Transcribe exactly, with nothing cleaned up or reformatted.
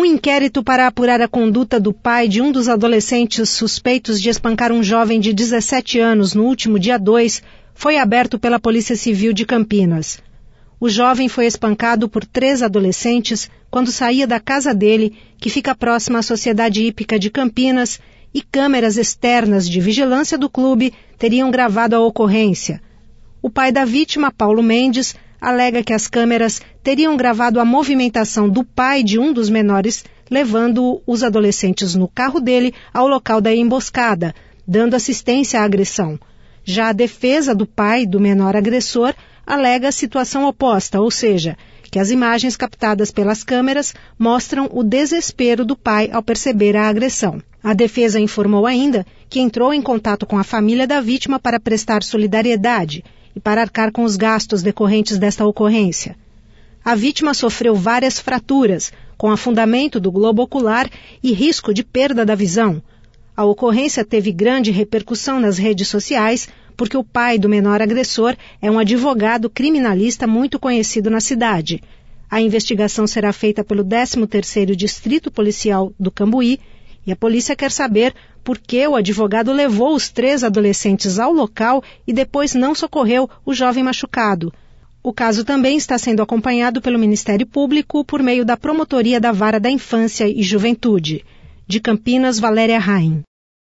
Um inquérito para apurar a conduta do pai de um dos adolescentes suspeitos de espancar um jovem de dezessete anos no último dia dois foi aberto pela Polícia Civil de Campinas. O jovem foi espancado por três adolescentes quando saía da casa dele, que fica próxima à Sociedade Hípica de Campinas, e câmeras externas de vigilância do clube teriam gravado a ocorrência. O pai da vítima, Paulo Mendes, alega que as câmeras teriam gravado a movimentação do pai de um dos menores, levando os adolescentes no carro dele ao local da emboscada, dando assistência à agressão. Já a defesa do pai do menor agressor alega a situação oposta, ou seja, que as imagens captadas pelas câmeras mostram o desespero do pai ao perceber a agressão. A defesa informou ainda que entrou em contato com a família da vítima para prestar solidariedade e para arcar com os gastos decorrentes desta ocorrência. A vítima sofreu várias fraturas, com afundamento do globo ocular e risco de perda da visão. A ocorrência teve grande repercussão nas redes sociais, porque o pai do menor agressor é um advogado criminalista muito conhecido na cidade. A investigação será feita pelo décimo terceiro Distrito Policial do Cambuí e a polícia quer saber por que o advogado levou os três adolescentes ao local e depois não socorreu o jovem machucado. O caso também está sendo acompanhado pelo Ministério Público por meio da Promotoria da Vara da Infância e Juventude. De Campinas, Valéria Raim.